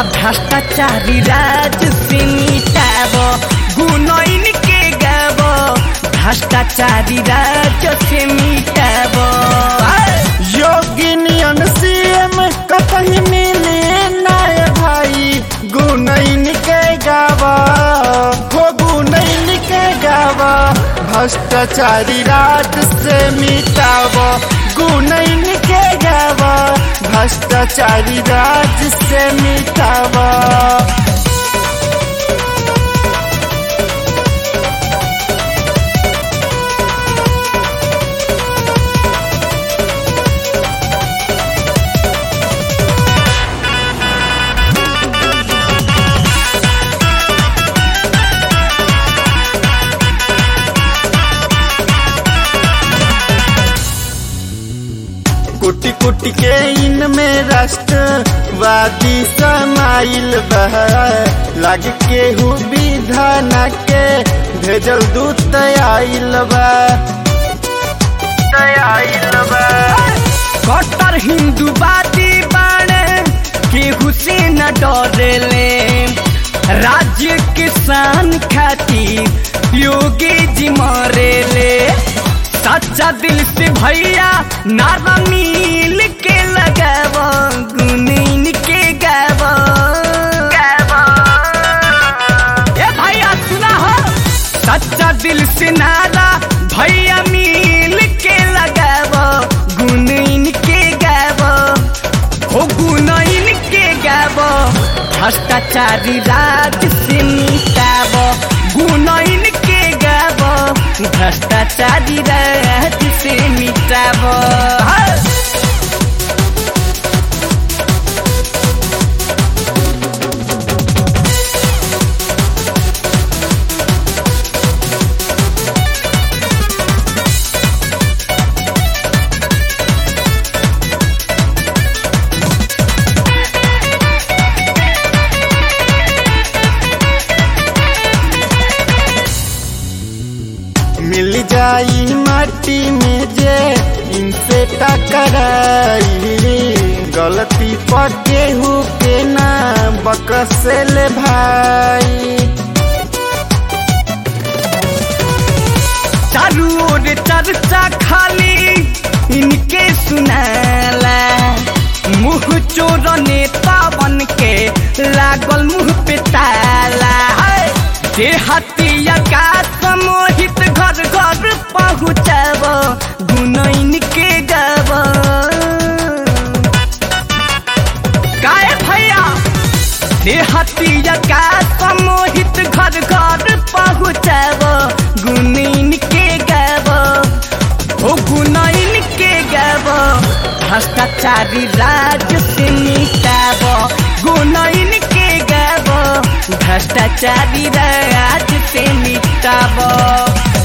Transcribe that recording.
भ्रष्टाचारी राज से मिटाब गुनैन के गाब भ्रष्टाचारी राज से मिटाब योगिनियन सीएम कतही मिले नाय भाई गुनैन के गावा हो गुनैन के गावा भ्रष्टाचारी राज से मिटाव गुनैन के गावा भ्रष्टाचारी राज से मिटाव कोटि कोटि के इनमें राष्ट्रवादी समाइल बह लाग के हु विधान के भेजल दूत आइल बा कट्टर हिंदूवादी बाणे केहू से न डरेले राज्य किसान खातिर योगी जी मरेले सच्चा दिल से भैया नारा मिल के लगाव गुनैन के गाव ए भैया सुना हो सच्चा दिल से नारा भैया मिल के लगाव गुनैन के गाव हो गुनैन के गाव भ्रष्टाचारी राज से मिटाव गुनैन के गाव भ्रष्टाचारी राज से मिटाव मिल जाई माटी में जे इनसे टकराई गलती पर केहू के ना बकसेल भाई चारू ओर चर्चा खाली इनके सुनाला मुँह चोर नेता बन के लागल मुँह पे ताला जे हतिया का समोहित घर घर पहुँचाब गुनैन के गाब काहे भैया जे हतिया का समोहित घर घर पहुँचाब गुनैन के गाब हो गुनैन के गाब भ्रष्टाचारी राज से मिटाब गुनैन के गाब भ्रष्टाचारी राज से मिटाब